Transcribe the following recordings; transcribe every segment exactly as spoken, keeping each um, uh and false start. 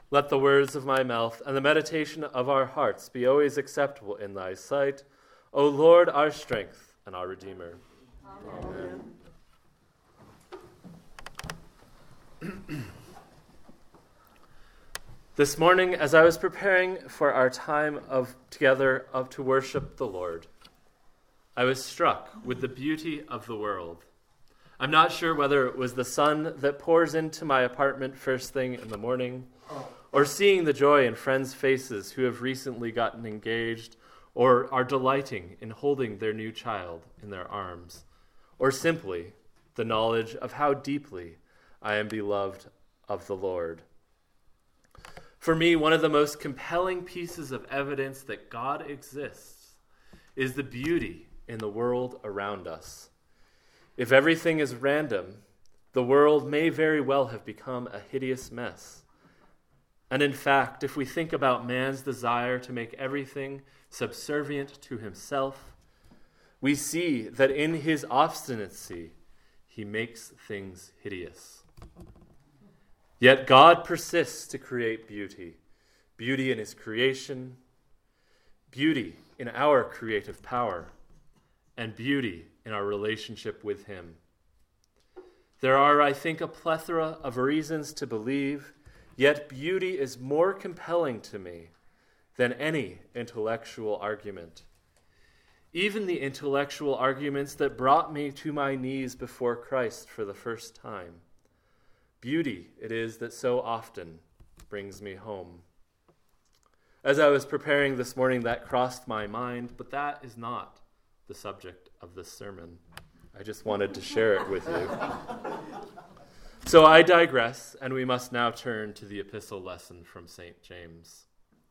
Let the words of my mouth and the meditation of our hearts be always acceptable in thy sight, O Lord, our strength and our Redeemer. Amen. Amen. This morning, as I was preparing for our time of together of to worship the Lord, I was struck with the beauty of the world. I'm not sure whether it was the sun that pours into my apartment first thing in the morning, or seeing the joy in friends' faces who have recently gotten engaged or are delighting in holding their new child in their arms, or simply the knowledge of how deeply I am beloved of the Lord. For me, one of the most compelling pieces of evidence that God exists is the beauty in the world around us. If everything is random, the world may very well have become a hideous mess. And in fact, if we think about man's desire to make everything subservient to himself, we see that in his obstinacy, he makes things hideous. Yet God persists to create beauty, beauty in his creation, beauty in our creative power, and beauty in our relationship with him. There are, I think, a plethora of reasons to believe, yet beauty is more compelling to me than any intellectual argument. Even the intellectual arguments that brought me to my knees before Christ for the first time. Beauty it is that so often brings me home. As I was preparing this morning, that crossed my mind, but that is not the subject of this sermon. I just wanted to share it with you. So I digress, and we must now turn to the epistle lesson from Saint James.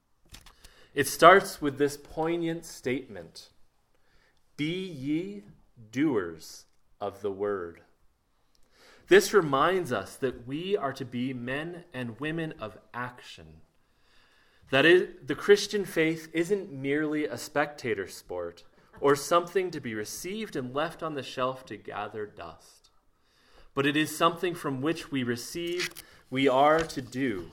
It starts with this poignant statement: "Be ye doers of the word." This reminds us that we are to be men and women of action. That is, the Christian faith isn't merely a spectator sport or something to be received and left on the shelf to gather dust. But it is something from which we receive, we are to do.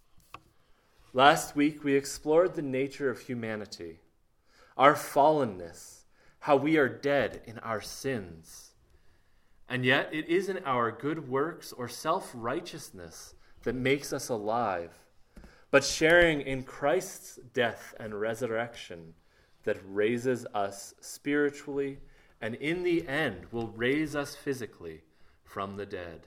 Last week, we explored the nature of humanity, our fallenness, how we are dead in our sins. And yet, it isn't our good works or self-righteousness that makes us alive, but sharing in Christ's death and resurrection that raises us spiritually and in the end will raise us physically from the dead.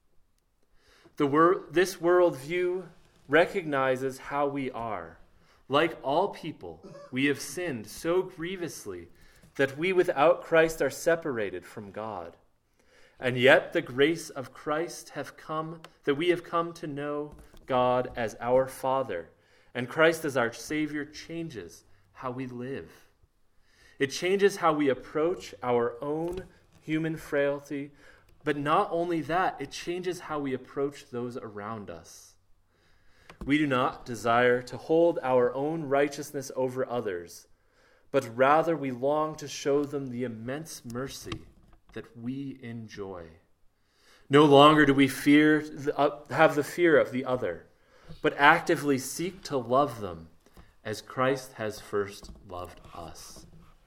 The wor- this worldview recognizes how we are. Like all people, we have sinned so grievously that we without Christ are separated from God. And yet the grace of Christ have come, that we have come to know God as our Father, and Christ as our Savior changes how we live. It changes how we approach our own human frailty, but not only that, it changes how we approach those around us. We do not desire to hold our own righteousness over others, but rather we long to show them the immense mercy that we enjoy. No longer do we fear have the fear of the other, but actively seek to love them as Christ has first loved us.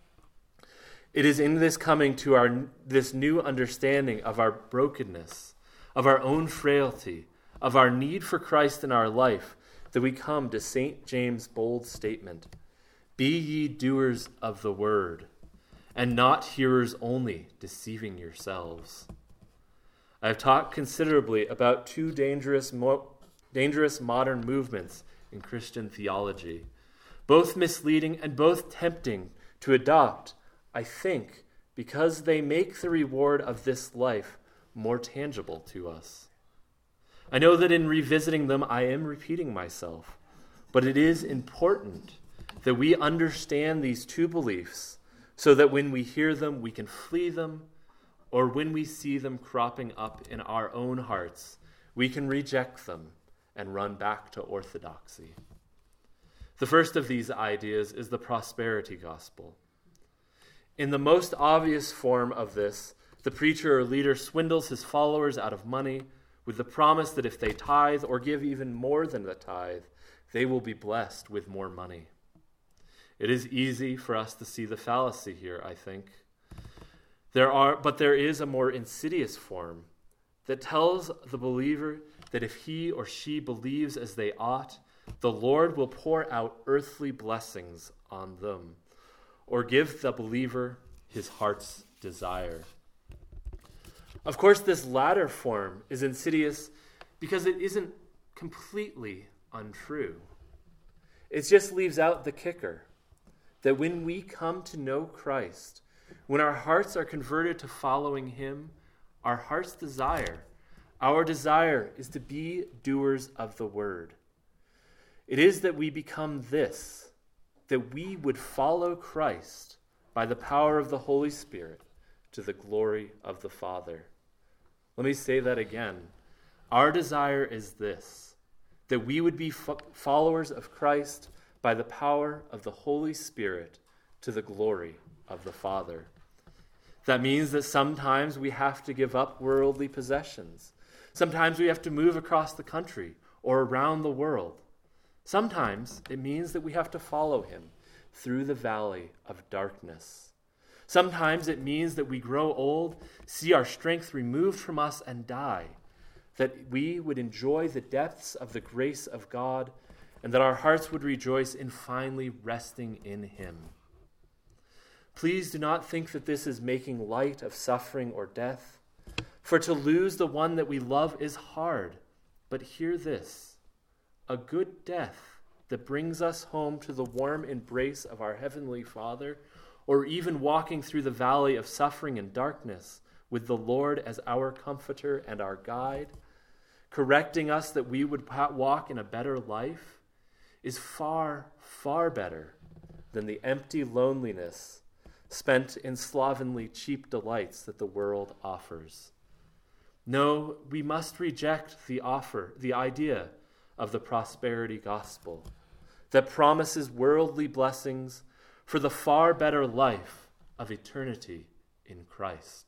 It is in this coming to our this new understanding of our brokenness, of our own frailty, of our need for Christ in our life, that we come to Saint James' bold statement: "Be ye doers of the word, and not hearers only, deceiving yourselves." I have talked considerably about two dangerous, mo- dangerous modern movements in Christian theology, both misleading and both tempting to adopt, I think, because they make the reward of this life more tangible to us. I know that in revisiting them, I am repeating myself, but it is important that we understand these two beliefs so that when we hear them, we can flee them, or when we see them cropping up in our own hearts, we can reject them and run back to orthodoxy. The first of these ideas is the prosperity gospel. In the most obvious form of this, the preacher or leader swindles his followers out of money, with the promise that if they tithe or give even more than the tithe, they will be blessed with more money. It is easy for us to see the fallacy here, I think. There are, but there is a more insidious form that tells the believer that if he or she believes as they ought, the Lord will pour out earthly blessings on them, or give the believer his heart's desire. Of course, this latter form is insidious because it isn't completely untrue. It just leaves out the kicker, that when we come to know Christ, when our hearts are converted to following him, our heart's desire, our desire is to be doers of the word. It is that we become this, that we would follow Christ by the power of the Holy Spirit to the glory of the Father. Let me say that again. Our desire is this, that we would be fo- followers of Christ by the power of the Holy Spirit to the glory of the Father. That means that sometimes we have to give up worldly possessions. Sometimes we have to move across the country or around the world. Sometimes it means that we have to follow him through the valley of darkness. Sometimes it means that we grow old, see our strength removed from us, and die, that we would enjoy the depths of the grace of God, and that our hearts would rejoice in finally resting in him. Please do not think that this is making light of suffering or death, for to lose the one that we love is hard. But hear this, a good death that brings us home to the warm embrace of our Heavenly Father, or even walking through the valley of suffering and darkness with the Lord as our comforter and our guide, correcting us that we would walk in a better life, is far, far better than the empty loneliness spent in slovenly, cheap delights that the world offers. No, we must reject the offer, the idea of the prosperity gospel that promises worldly blessings for the far better life of eternity in Christ.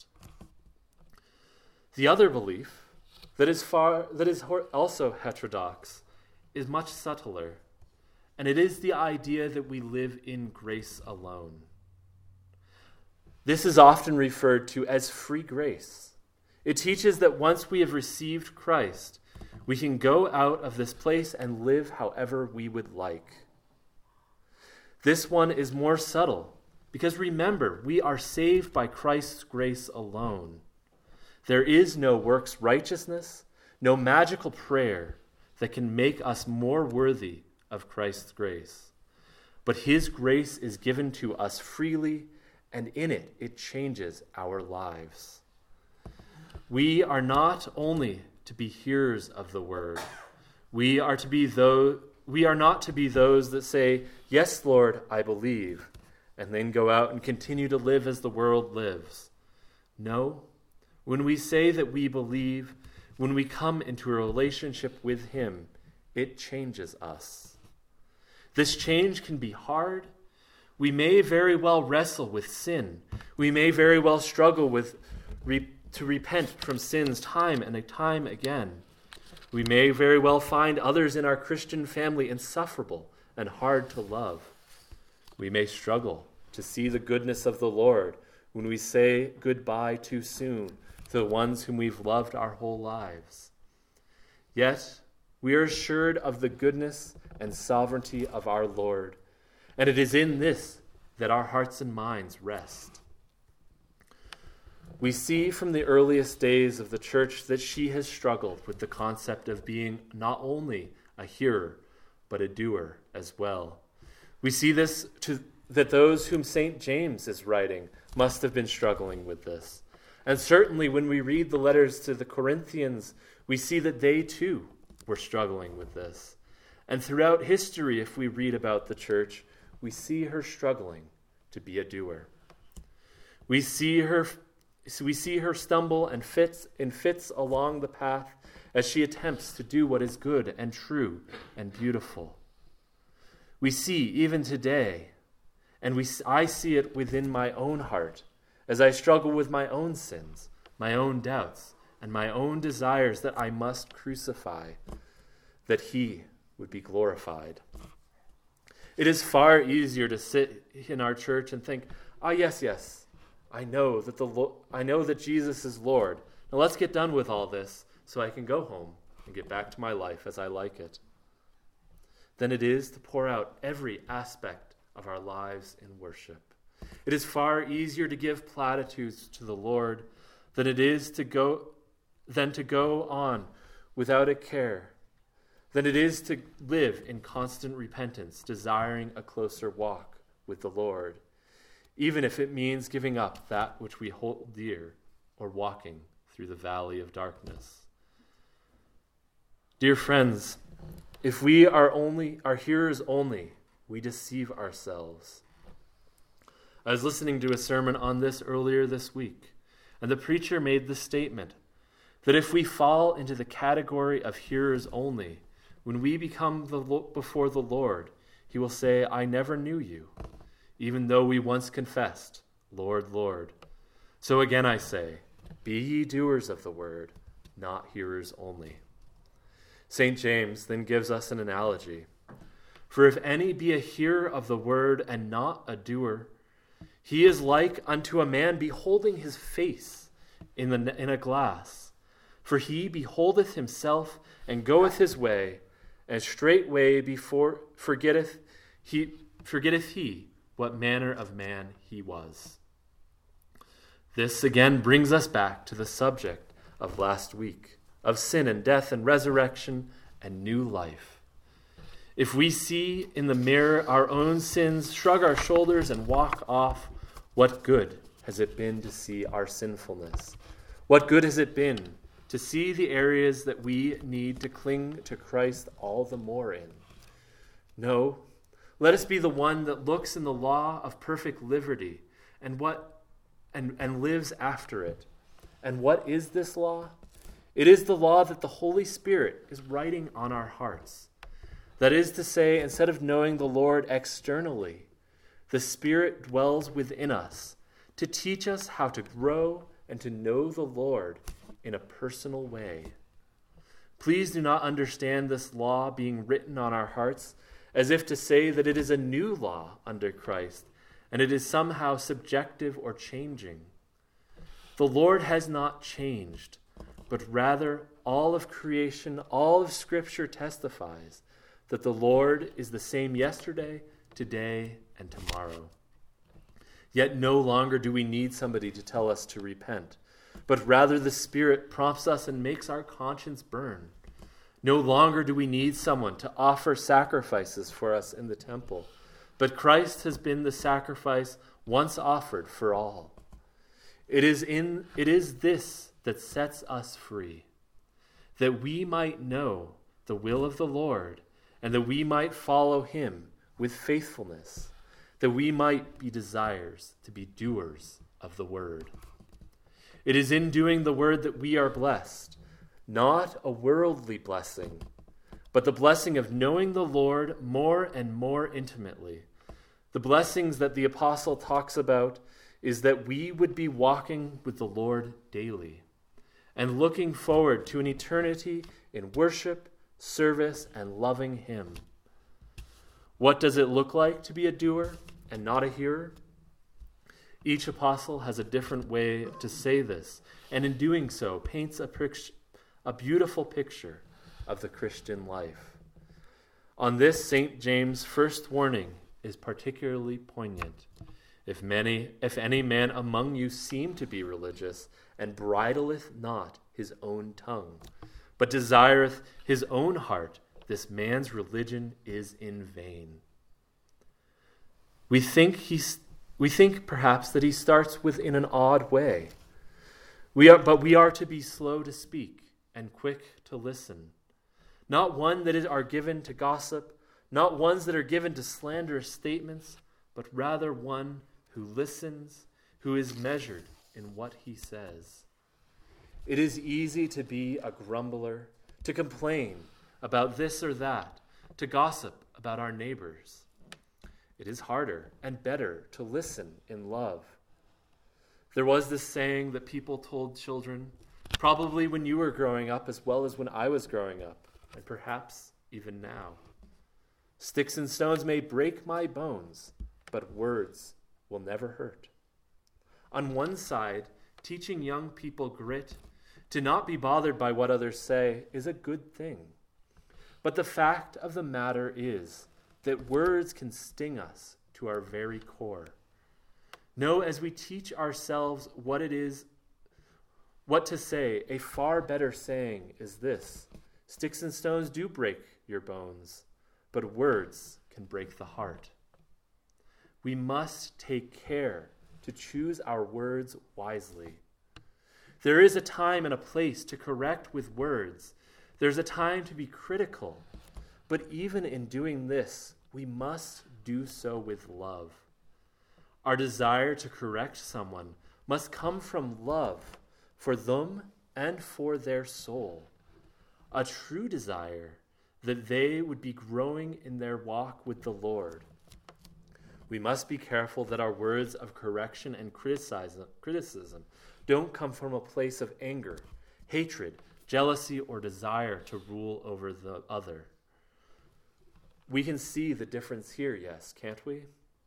The other belief that is far that is also heterodox is much subtler, and it is the idea that we live in grace alone. This is often referred to as free grace. It teaches that once we have received Christ, we can go out of this place and live however we would like. This one is more subtle because remember, we are saved by Christ's grace alone. There is no works righteousness, no magical prayer that can make us more worthy of Christ's grace. But his grace is given to us freely, and in it, it changes our lives. We are not only to be hearers of the word, we are to be those We are not to be those that say, "Yes, Lord, I believe," and then go out and continue to live as the world lives. No, when we say that we believe, when we come into a relationship with him, it changes us. This change can be hard. We may very well wrestle with sin. We may very well struggle with re- to repent from sins time and time again. We may very well find others in our Christian family insufferable and hard to love. We may struggle to see the goodness of the Lord when we say goodbye too soon to the ones whom we've loved our whole lives. Yet, we are assured of the goodness and sovereignty of our Lord, and it is in this that our hearts and minds rest. We see from the earliest days of the church that she has struggled with the concept of being not only a hearer, but a doer as well. We see this to, that those whom Saint James is writing must have been struggling with this. And certainly when we read the letters to the Corinthians, we see that they too were struggling with this. And throughout history, if we read about the church, we see her struggling to be a doer. We see her So we see her stumble and fits and fits along the path as she attempts to do what is good and true and beautiful. We see even today, and we I see it within my own heart as I struggle with my own sins, my own doubts, and my own desires that I must crucify, that he would be glorified. It is far easier to sit in our church and think, ah, yes, yes, I know that the Lo- I know that Jesus is Lord. Now let's get done with all this so I can go home and get back to my life as I like it. Than it is to pour out every aspect of our lives in worship. It is far easier to give platitudes to the Lord than it is to go than to go on without a care, than it is to live in constant repentance, desiring a closer walk with the Lord, even if it means giving up that which we hold dear or walking through the valley of darkness. Dear friends, if we are only are hearers only, we deceive ourselves. I was listening to a sermon on this earlier this week, and the preacher made the statement that if we fall into the category of hearers only, when we become the, before the Lord, he will say, I never knew you, even though we once confessed, Lord, Lord. So again I say, be ye doers of the word, not hearers only. Saint James then gives us an analogy. For if any be a hearer of the word and not a doer, he is like unto a man beholding his face in, the, in a glass. For he beholdeth himself and goeth his way, and straightway before forgetteth he forgetteth he what manner of man he was. This again brings us back to the subject of last week, of sin and death and resurrection and new life. If we see in the mirror our own sins, shrug our shoulders and walk off, what good has it been to see our sinfulness? What good has it been to see the areas that we need to cling to Christ all the more in? No, let us be the one that looks in the law of perfect liberty and what and, and lives after it. And what is this law? It is the law that the Holy Spirit is writing on our hearts. That is to say, instead of knowing the Lord externally, the Spirit dwells within us to teach us how to grow and to know the Lord in a personal way. Please do not understand this law being written on our hearts as if to say that it is a new law under Christ and it is somehow subjective or changing. The Lord has not changed, but rather all of creation, all of Scripture testifies that the Lord is the same yesterday, today, and tomorrow. Yet no longer do we need somebody to tell us to repent, but rather the Spirit prompts us and makes our conscience burn. No longer do we need someone to offer sacrifices for us in the temple, but Christ has been the sacrifice once offered for all. It is in it is this that sets us free, that we might know the will of the Lord, and that we might follow him with faithfulness, that we might be desires to be doers of the word. It is in doing the word that we are blessed, not a worldly blessing, but the blessing of knowing the Lord more and more intimately. The blessings that the apostle talks about is that we would be walking with the Lord daily and looking forward to an eternity in worship, service, and loving him. What does it look like to be a doer and not a hearer? Each apostle has a different way to say this, and in doing so paints a, pic- a beautiful picture of the Christian life. On this, Saint James' first warning is particularly poignant. If many, if any man among you seem to be religious, and bridleth not his own tongue, but desireth his own heart, this man's religion is in vain. We think he's We think perhaps that he starts with in an odd way. We are, but we are to be slow to speak and quick to listen. Not one that is, are given to gossip, not ones that are given to slanderous statements, but rather one who listens, who is measured in what he says. It is easy to be a grumbler, to complain about this or that, to gossip about our neighbors. It is harder and better to listen in love. There was this saying that people told children probably when you were growing up as well as when I was growing up, and perhaps even now. Sticks and stones may break my bones, but words will never hurt. On one side, teaching young people grit, to not be bothered by what others say, is a good thing. But the fact of the matter is that words can sting us to our very core. No, as we teach ourselves what it is, what to say, a far better saying is this: sticks and stones do break your bones, but words can break the heart. We must take care to choose our words wisely. There is a time and a place to correct with words. There's a time to be critical. But even in doing this, we must do so with love. Our desire to correct someone must come from love for them and for their soul. A true desire that they would be growing in their walk with the Lord. We must be careful that our words of correction and criticism don't come from a place of anger, hatred, jealousy, or desire to rule over the other. We can see the difference here, yes, can't we?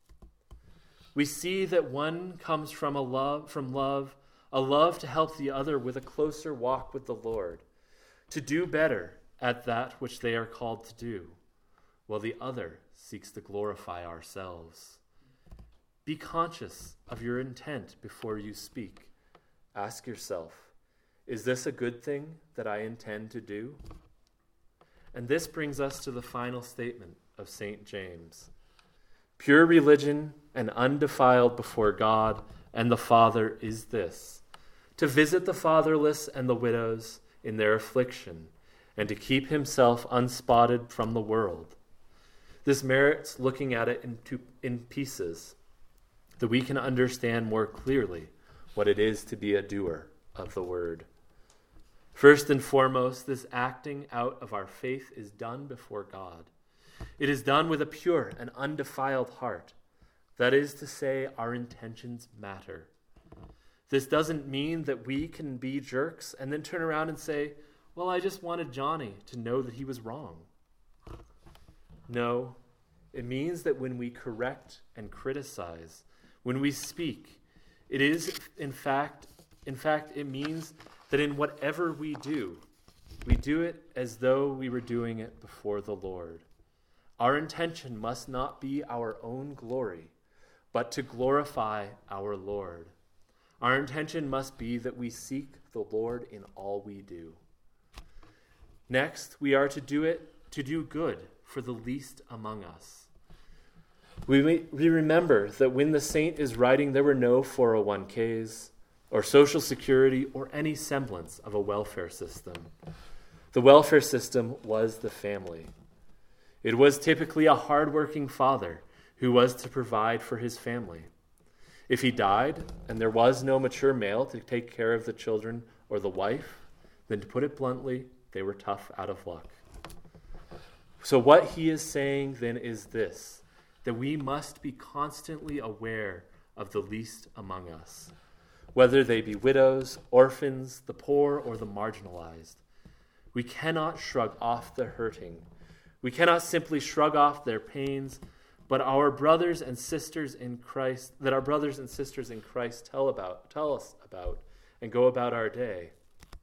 We see that one comes from a love, from love, a love to help the other with a closer walk with the Lord, to do better at that which they are called to do, while the other seeks to glorify ourselves. Be conscious of your intent before you speak. Ask yourself, is this a good thing that I intend to do? And this brings us to the final statement of Saint James. Pure religion and undefiled before God and the Father is this: to visit the fatherless and the widows in their affliction, and to keep himself unspotted from the world. This merits looking at it in, two, in pieces, that we can understand more clearly what it is to be a doer of the word. First and foremost, this acting out of our faith is done before God. It is done with a pure and undefiled heart. That is to say, our intentions matter. This doesn't mean that we can be jerks and then turn around and say, well, I just wanted Johnny to know that he was wrong. No, it means that when we correct and criticize, when we speak, it is, in fact, in fact, it means that in whatever we do, we do it as though we were doing it before the Lord. Our intention must not be our own glory, but to glorify our Lord. Our intention must be that we seek the Lord in all we do. Next, we are to do it, to do good for the least among us. We, we remember that when the saint is writing, there were no four oh one k's or social security or any semblance of a welfare system. The welfare system was the family. It was typically a hardworking father who was to provide for his family. If he died and there was no mature male to take care of the children or the wife, then to put it bluntly, they were tough out of luck. So what he is saying then is this, that we must be constantly aware of the least among us, whether they be widows, orphans, the poor, or the marginalized. We cannot shrug off the hurting. We cannot simply shrug off their pains, but our brothers and sisters in Christ, that our brothers and sisters in Christ tell about, tell us about, and go about our day.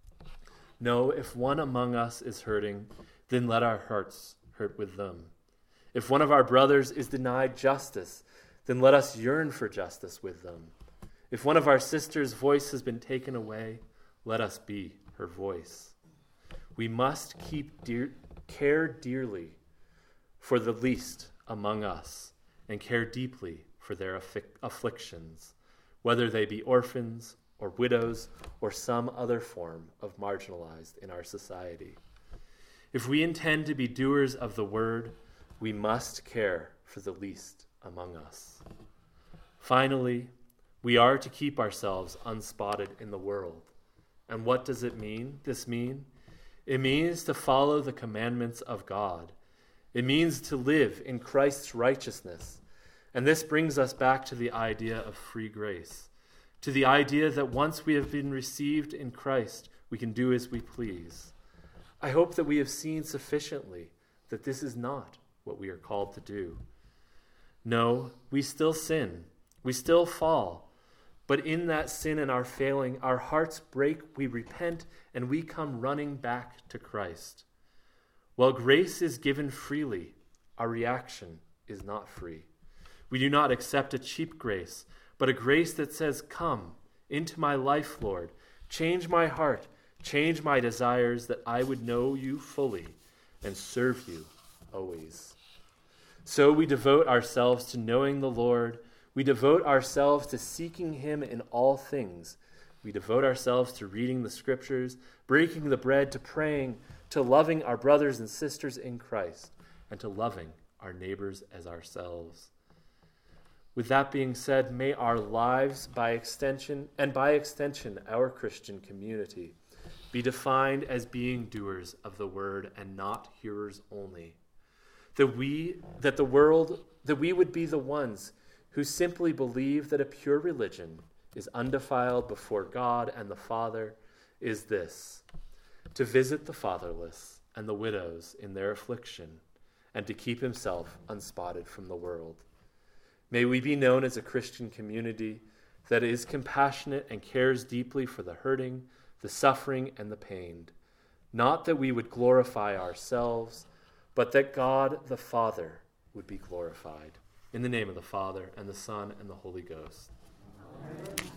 No, if one among us is hurting, then let our hearts hurt with them. If one of our brothers is denied justice, then let us yearn for justice with them. If one of our sisters' voice has been taken away, let us be her voice. We must keep dear, care dearly for the least among us and care deeply for their affic- afflictions, whether they be orphans or widows or some other form of marginalized in our society. If we intend to be doers of the word, we must care for the least among us. Finally, we are to keep ourselves unspotted in the world. And what does it mean? This mean? It means to follow the commandments of God. It means to live in Christ's righteousness. And this brings us back to the idea of free grace, to the idea that once we have been received in Christ, we can do as we please. I hope that we have seen sufficiently that this is not what we are called to do. No, we still sin. We still fall. But in that sin and our failing, our hearts break, we repent, and we come running back to Christ. While grace is given freely, our reaction is not free. We do not accept a cheap grace, but a grace that says, "Come into my life, Lord. Change my heart, change my desires, that I would know you fully and serve you always." So we devote ourselves to knowing the Lord. We devote ourselves to seeking him in all things. We devote ourselves to reading the scriptures, breaking the bread, to praying, to loving our brothers and sisters in Christ, and to loving our neighbors as ourselves. With that being said, may our lives, by extension, and by extension our Christian community, be defined as being doers of the word and not hearers only. That we, that the world, that we would be the ones who simply believe that a pure religion is undefiled before God and the Father, is this: to visit the fatherless and the widows in their affliction, and to keep himself unspotted from the world. May we be known as a Christian community that is compassionate and cares deeply for the hurting, the suffering, and the pained. Not that we would glorify ourselves, but that God the Father would be glorified. In the name of the Father, and the Son, and the Holy Ghost. Amen.